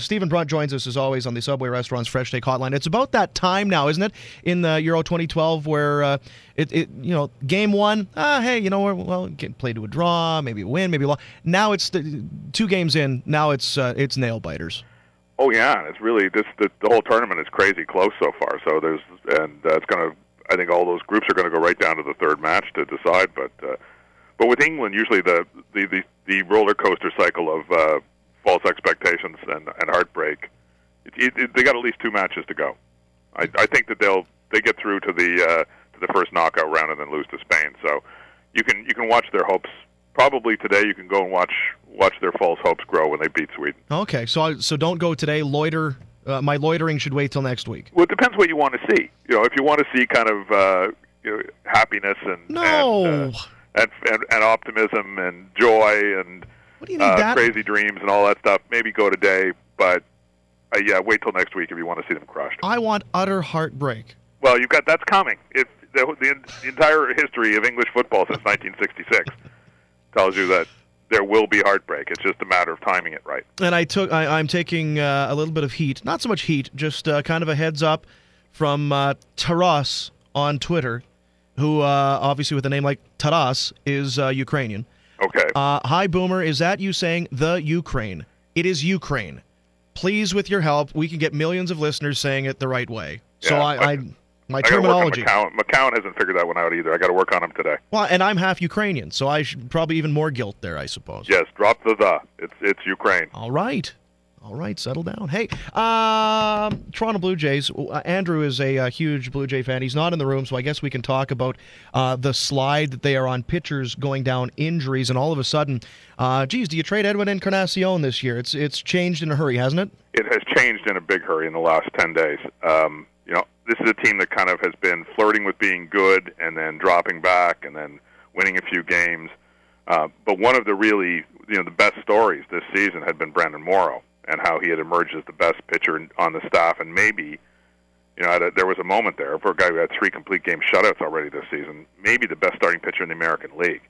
Stephen Brunt joins us as always on the Subway Restaurants Fresh Take Hotline. It's about that time now, isn't it, in the Euro 2012 where game one, played to a draw, maybe a win, maybe a loss. Now it's 2 games in. Now it's nail biters. Oh yeah, it's really the whole tournament is crazy close so far. So it's going to. I think all those groups are going to go right down to the third match to decide. But with England, usually the roller coaster cycle of false expectations and heartbreak, they got at least 2 matches to go. I think that they get through to the first knockout round and then lose to Spain. So you can watch their hopes. Probably today you can go and watch their false hopes grow when they beat Sweden. Okay, so don't go today. Loiter. My loitering should wait till next week. Well, it depends what you want to see. If you want to see kind of happiness and optimism and joy and what do you need crazy dreams and all that stuff, maybe go today. But wait till next week if you want to see them crushed. I want utter heartbreak. Well, that's coming. The entire history of English football since 1966 tells you that there will be heartbreak. It's just a matter of timing it right. And I'm taking a little bit of heat, not so much heat, just kind of a heads up from Taras on Twitter, who obviously with a name like Taras is Ukrainian. Okay. Hi, Boomer. Is that you saying the Ukraine? It is Ukraine. Please, with your help, we can get millions of listeners saying it the right way. So my terminology. McCown hasn't figured that one out either. I got to work on him today. Well, and I'm half Ukrainian, so I should probably even more guilt there, I suppose. Yes, drop the. It's Ukraine. All right, settle down. Hey, Toronto Blue Jays. Andrew is a huge Blue Jay fan. He's not in the room, so I guess we can talk about the slide that they are on, pitchers going down, injuries, and all of a sudden, do you trade Edwin Encarnacion this year? It's changed in a hurry, hasn't it? It has changed in a big hurry in the last 10 days. This is a team that kind of has been flirting with being good and then dropping back and then winning a few games. But one of the really, the best stories this season had been Brandon Morrow and how he had emerged as the best pitcher on the staff. And maybe, there was a moment there for a guy who had 3 complete game shutouts already this season, maybe the best starting pitcher in the American League.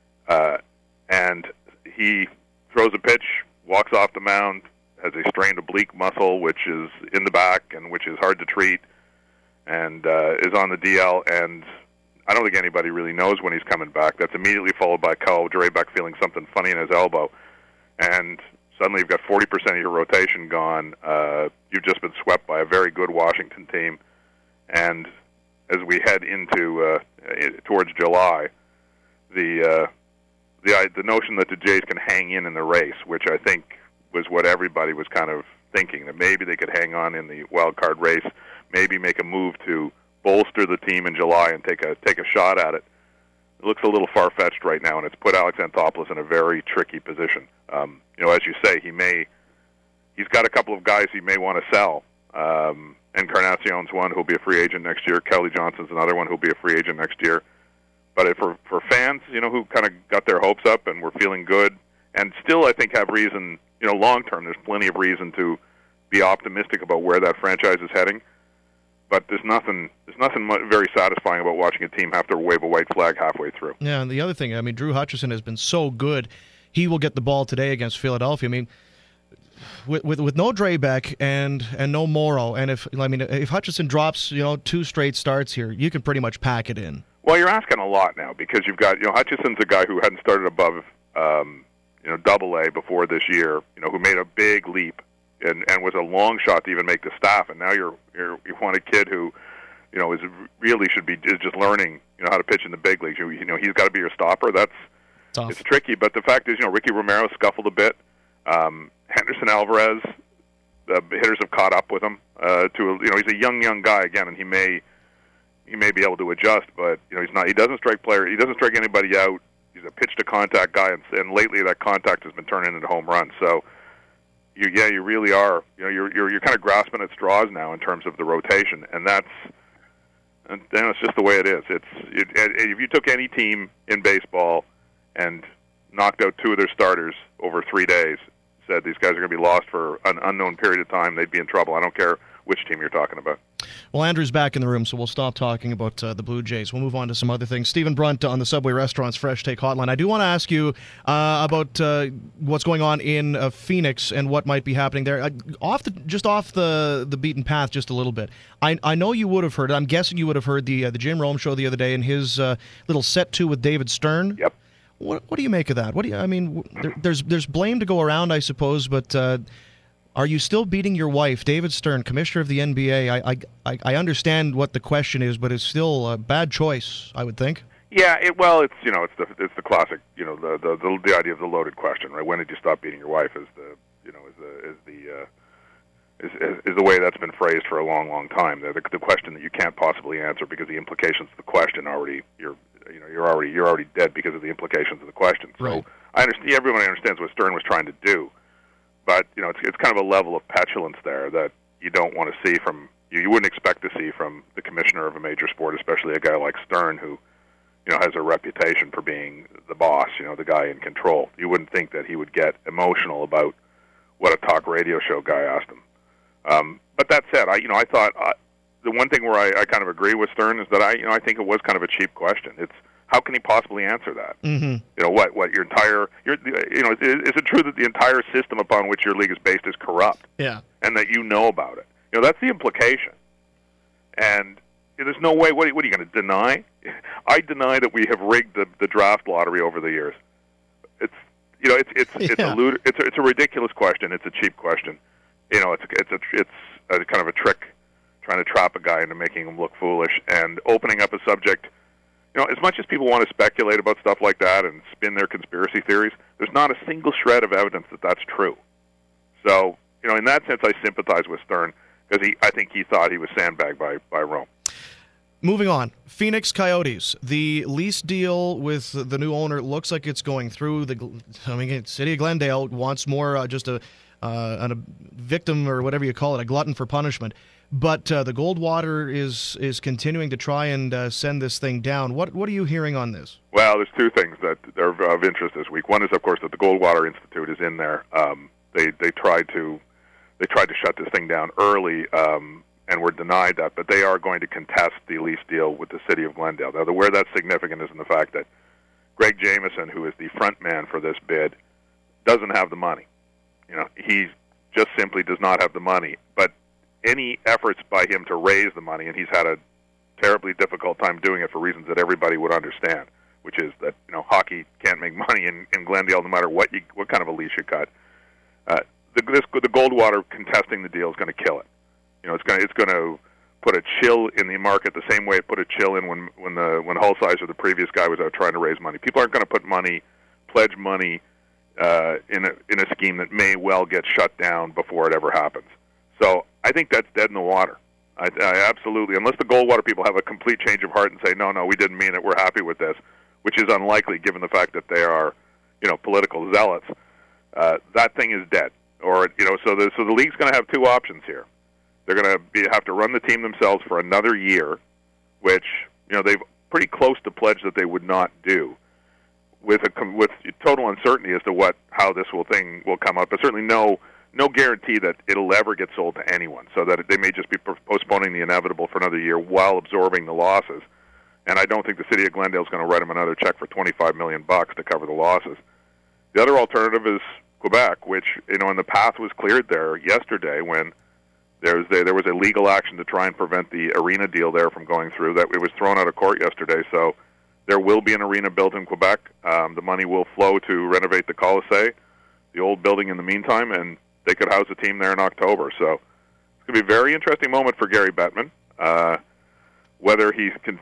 And he throws a pitch, walks off the mound, has a strained oblique muscle, which is in the back and which is hard to treat, and is on the DL, and I don't think anybody really knows when he's coming back. That's immediately followed by Kyle Drabeck feeling something funny in his elbow, and suddenly you've got 40% of your rotation gone. You've just been swept by a very good Washington team, and as we head into towards July, the notion that the Jays can hang in the race, which I think was what everybody was kind of thinking, that maybe they could hang on in the wild card race, maybe make a move to bolster the team in July and take a shot at it. It looks a little far-fetched right now, and it's put Alex Anthopoulos in a very tricky position. As you say, he's got a couple of guys he may want to sell. Encarnacion's one who'll be a free agent next year. Kelly Johnson's another one who'll be a free agent next year. But for fans, who kind of got their hopes up and were feeling good, and still I think have reason, long term, there's plenty of reason to be optimistic about where that franchise is heading. But there's nothing very satisfying about watching a team have to wave a white flag halfway through. Yeah, and the other thing, Drew Hutchison has been so good. He will get the ball today against Philadelphia. With no Drabeck and no Morrow, and if Hutchison drops 2 straight starts here, you can pretty much pack it in. Well, you're asking a lot now because you've got Hutchison's a guy who hadn't started above Double-A before this year, who made a big leap and was a long shot to even make the staff, and now you want a kid who is just learning how to pitch in the big leagues. He's got to be your stopper. That's tough. It's tricky, but the fact is Ricky Romero scuffled a bit. Henderson Alvarez, the hitters have caught up with him. He's a young guy again, and he may be able to adjust, but he's not. He doesn't strike anybody out. He's a pitch to contact guy, and lately that contact has been turning into home runs. So you really are. You're kind of grasping at straws now in terms of the rotation, and it's just the way it is. If you took any team in baseball and knocked out 2 of their starters over 3 days, said these guys are going to be lost for an unknown period of time, they'd be in trouble. I don't care which team you're talking about. Well, Andrew's back in the room, so we'll stop talking about the Blue Jays. We'll move on to some other things. Stephen Brunt on the Subway Restaurants Fresh Take Hotline. I do want to ask you about what's going on in Phoenix and what might be happening there. Off the beaten path just a little bit. I know you would have heard, I'm guessing you would have heard the Jim Rome show the other day and his little set to with David Stern. Yep. What do you make of that? There's blame to go around, I suppose, but are you still beating your wife, David Stern, commissioner of the NBA? I understand what the question is, but it's still a bad choice, I would think. Yeah, it's the classic, the idea of the loaded question, right? When did you stop beating your wife? Is the way that's been phrased for a long, long time. The question that you can't possibly answer because the implications of the question you're already dead because of the implications of the question. So right. I understand. Everyone understands what Stern was trying to do, but it's kind of a level of petulance there that you don't want to see from you wouldn't expect to see from the commissioner of a major sport, especially a guy like Stern who has a reputation for being the boss, the guy in control. You wouldn't think that he would get emotional about what a talk radio show guy asked him. But that said, I thought the one thing where I kind of agree with Stern is that I think it was kind of a cheap question. It's how can he possibly answer that? Mm-hmm. What your entire is it true that the entire system upon which your league is based is corrupt? Yeah, and that you know about it. That's the implication. And there's no way. What are you going to deny? I deny that we have rigged the draft lottery over the years. It's a ridiculous question. It's a cheap question. It's a kind of a trick, trying to trap a guy into making him look foolish and opening up a subject. As much as people want to speculate about stuff like that and spin their conspiracy theories, there's not a single shred of evidence that that's true. So, in that sense, I sympathize with Stern because I think he thought he was sandbagged by Rome. Moving on, Phoenix Coyotes. The lease deal with the new owner looks like it's going through. City of Glendale wants more, just a victim or whatever you call it, a glutton for punishment. But the Goldwater is continuing to try and send this thing down. What are you hearing on this? Well, there's two things that are of interest this week. One is, of course, that the Goldwater Institute is in there. They tried to shut this thing down early and were denied that, but they are going to contest the lease deal with the City of Glendale. Now, where that's significant is in the fact that Greg Jameson, who is the front man for this bid, doesn't have the money. He just simply does not have the money. But any efforts by him to raise the money, and he's had a terribly difficult time doing it for reasons that everybody would understand, which is that hockey can't make money in Glendale no matter what kind of a lease you cut. The Goldwater contesting the deal is going to kill it. It's going to put a chill in the market the same way it put a chill in when Hulsizer, the previous guy, was out trying to raise money. People aren't going to pledge money in a scheme that may well get shut down before it ever happens. So I think that's dead in the water. I absolutely, unless the Goldwater people have a complete change of heart and say, no, we didn't mean it, we're happy with this, which is unlikely given the fact that they are, political zealots. That thing is dead. Or so the league's going to have two options here. They're going to have to run the team themselves for another year, which they've pretty close to pledge that they would not do, with total uncertainty as to how this thing will come up, but certainly no guarantee that it'll ever get sold to anyone. So that they may just be postponing the inevitable for another year while absorbing the losses. And I don't think the City of Glendale is going to write them another check for $25 million to cover the losses. The other alternative is Quebec, which and the path was cleared there yesterday when there was a legal action to try and prevent the arena deal there from going through. That it was thrown out of court yesterday, so there will be an arena built in Quebec. The money will flow to renovate the Colisée, the old building in the meantime, and they could house a team there in October. So it's going to be a very interesting moment for Gary Bettman. Whether he can,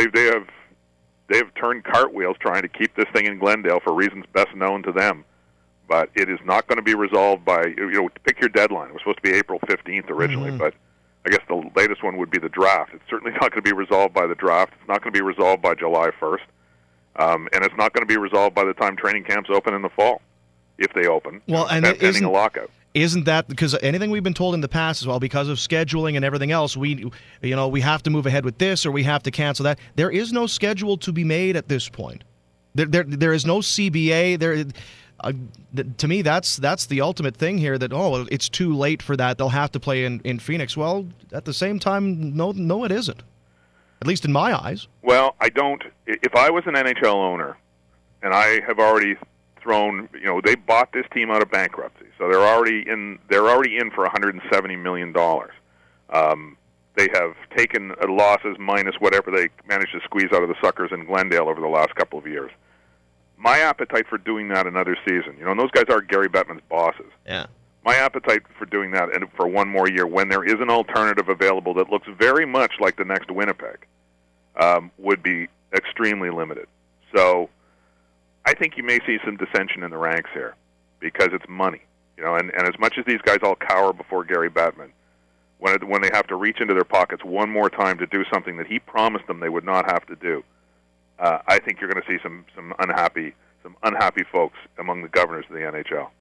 they have turned cartwheels trying to keep this thing in Glendale for reasons best known to them. But it is not going to be resolved by, pick your deadline. It was supposed to be April 15th originally, but I guess the latest one would be the draft. It's certainly not going to be resolved by the draft. It's not going to be resolved by July 1st. And it's not going to be resolved by the time training camps open in the fall, if they open, pending a lockout. Isn't that because anything we've been told in the past as well, because of scheduling and everything else, we have to move ahead with this or we have to cancel that. There is no schedule to be made at this point. There is no CBA. To me, that's the ultimate thing here. That it's too late for that. They'll have to play in Phoenix. Well, at the same time, no, it isn't. At least in my eyes. Well, I don't. If I was an NHL owner, and I have already thrown, they bought this team out of bankruptcy, so they're already in for $170 million. They have taken losses minus whatever they managed to squeeze out of the suckers in Glendale over the last couple of years. My appetite for doing that another season, and those guys are Gary Bettman's bosses. Yeah. My appetite for doing that and for one more year, when there is an alternative available that looks very much like the next Winnipeg, would be extremely limited. So I think you may see some dissension in the ranks here because it's money. And as much as these guys all cower before Gary Bettman, when they have to reach into their pockets one more time to do something that he promised them they would not have to do, I think you're going to see some unhappy folks among the governors of the NHL.